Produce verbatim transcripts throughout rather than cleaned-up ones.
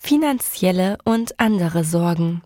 Finanzielle und andere Sorgen.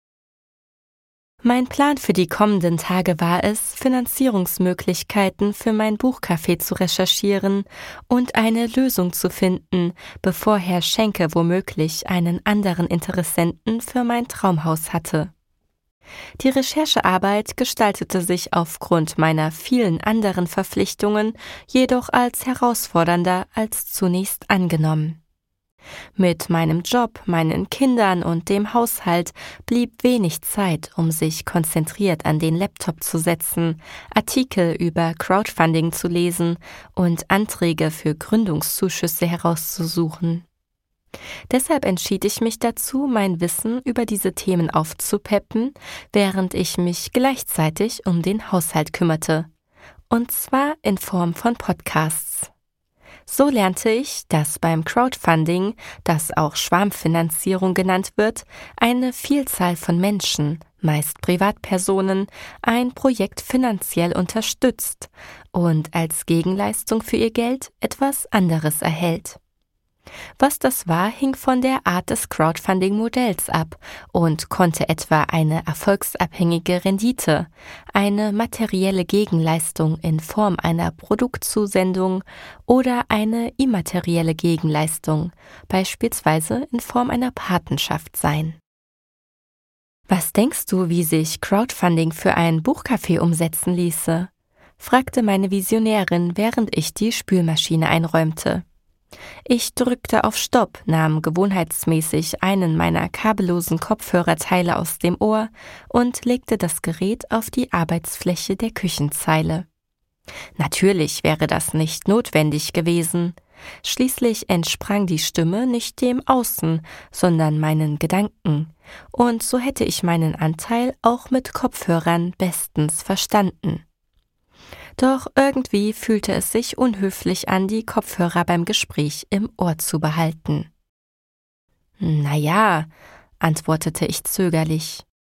Mein Plan für die kommenden Tage war es, Finanzierungsmöglichkeiten für mein Buchcafé zu recherchieren und eine Lösung zu finden, bevor Herr Schenke womöglich einen anderen Interessenten für mein Traumhaus hatte. Die Recherchearbeit gestaltete sich aufgrund meiner vielen anderen Verpflichtungen jedoch als herausfordernder als zunächst angenommen. Mit meinem Job, meinen Kindern und dem Haushalt blieb wenig Zeit, um sich konzentriert an den Laptop zu setzen, Artikel über Crowdfunding zu lesen und Anträge für Gründungszuschüsse herauszusuchen. Deshalb entschied ich mich dazu, mein Wissen über diese Themen aufzupeppen, während ich mich gleichzeitig um den Haushalt kümmerte. Und zwar in Form von Podcasts. So lernte ich, dass beim Crowdfunding, das auch Schwarmfinanzierung genannt wird, eine Vielzahl von Menschen, meist Privatpersonen, ein Projekt finanziell unterstützt und als Gegenleistung für ihr Geld etwas anderes erhält. Was das war, hing von der Art des Crowdfunding-Modells ab und konnte etwa eine erfolgsabhängige Rendite, eine materielle Gegenleistung in Form einer Produktzusendung oder eine immaterielle Gegenleistung, beispielsweise in Form einer Patenschaft sein. Was denkst du, wie sich Crowdfunding für ein Buchcafé umsetzen ließe? Fragte meine Visionärin, während ich die Spülmaschine einräumte. Ich drückte auf Stopp, nahm gewohnheitsmäßig einen meiner kabellosen Kopfhörerteile aus dem Ohr und legte das Gerät auf die Arbeitsfläche der Küchenzeile. Natürlich wäre das nicht notwendig gewesen. Schließlich entsprang die Stimme nicht dem Außen, sondern meinen Gedanken, und so hätte ich meinen Anteil auch mit Kopfhörern bestens verstanden. Doch irgendwie fühlte es sich unhöflich an, die Kopfhörer beim Gespräch im Ohr zu behalten. »Na ja«, antwortete ich zögerlich.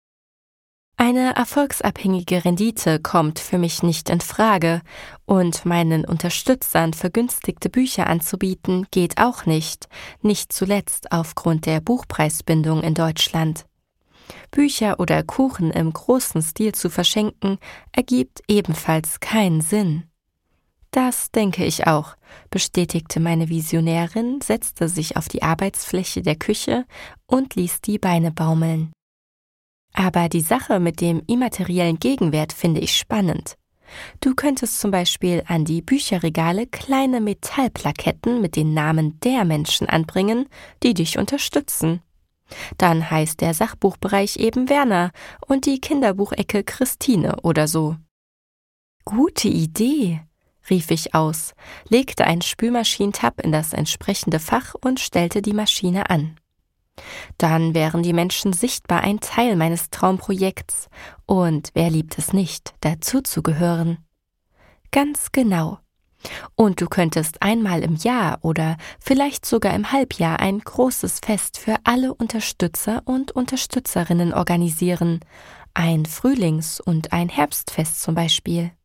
»Eine erfolgsabhängige Rendite kommt für mich nicht in Frage, und meinen Unterstützern vergünstigte Bücher anzubieten geht auch nicht, nicht zuletzt aufgrund der Buchpreisbindung in Deutschland. Bücher oder Kuchen im großen Stil zu verschenken, ergibt ebenfalls keinen Sinn.« »Das denke ich auch«, bestätigte meine Visionärin, setzte sich auf die Arbeitsfläche der Küche und ließ die Beine baumeln. »Aber die Sache mit dem immateriellen Gegenwert finde ich spannend. Du könntest zum Beispiel an die Bücherregale kleine Metallplaketten mit den Namen der Menschen anbringen, die dich unterstützen. Dann heißt der Sachbuchbereich eben Werner und die Kinderbuchecke Christine oder so.« »Gute Idee«, rief ich aus, legte einen Spülmaschinentab in das entsprechende Fach und stellte die Maschine an. Dann wären die Menschen sichtbar ein Teil meines Traumprojekts, und wer liebt es nicht, dazuzugehören? Ganz genau. Und du könntest einmal im Jahr oder vielleicht sogar im Halbjahr ein großes Fest für alle Unterstützer und Unterstützerinnen organisieren, ein Frühlings- und ein Herbstfest zum Beispiel.